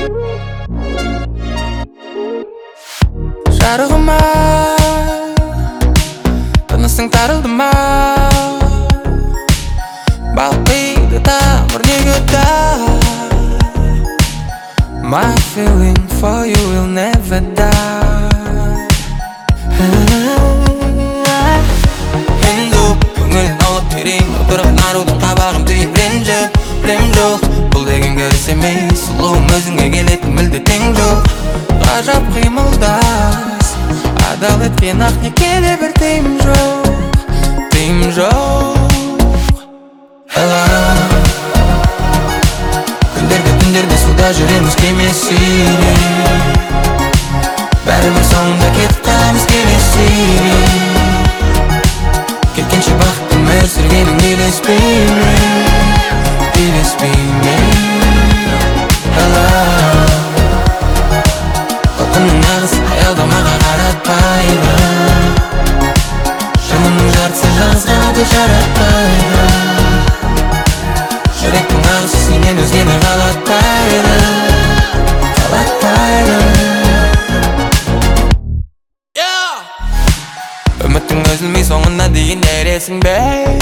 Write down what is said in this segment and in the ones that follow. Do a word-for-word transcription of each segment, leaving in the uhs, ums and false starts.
жарығыма тынысың тарылды ма, балқиды тамыр неге die. My feeling for you will never die. Енді көңілін алып берейін, отырған арудың қабағым түйіп ренжіп. Білем жоқ, бұл деген көріс емес, сұлуым өзіңе келетін мүлде тең жоқ. Ғажап қимылдас, адал еткен ақ некеде бір тыйым жоқ, тыйым жоқ. Hello, күндерде түндерде суда жүреміз кемесіне, бәрібір соңында кетіп қаламыз келесіне. Кеткенше бақытты өмір сүргенің елеспейме, елеспейме. Hello, отының нағыз аялдамаға қаратпайды, шынының жартысы жалғыз қалуды жаратпайды. Жүректің ағысы сенен өзгені қалатпайды, қалатпайды. Үміттің үзілмей соңына дейін ересің бе,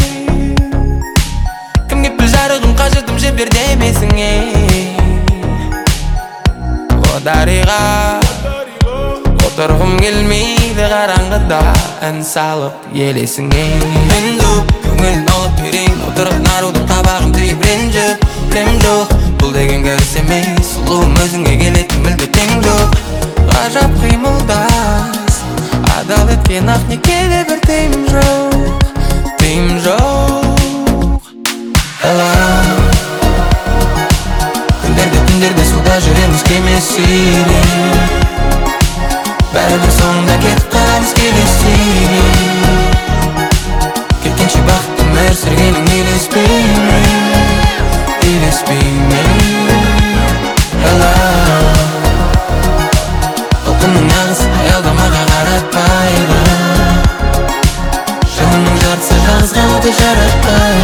кімге піл жарығым қажырдым жібер демесің ей. О дариға отырғым келмейді, қараңғыда ән салып елесің ей. Енді көңілін алып берейін, отырған арудың қабағым түйіп ренжіп. Білем жоқ, бұл деген көріс емес, сұлуым өзіңе келетін мүлде тең жоқ. Ғажап қимылдас, адал еткен ақ некеде бір тыйым жоқ, тыйым жоқ. Hello, күндерде түндерде суда жүреміз кемесіне, бәрібір соңында кетіп қаламыз келесіне. Кеткенше бақытты өмір сүргенің елеспейме, елеспейме. Hello, отының нағыз аялдамаға қаратпайды, шынының жартысы жалғыз қалуды жаратпайды.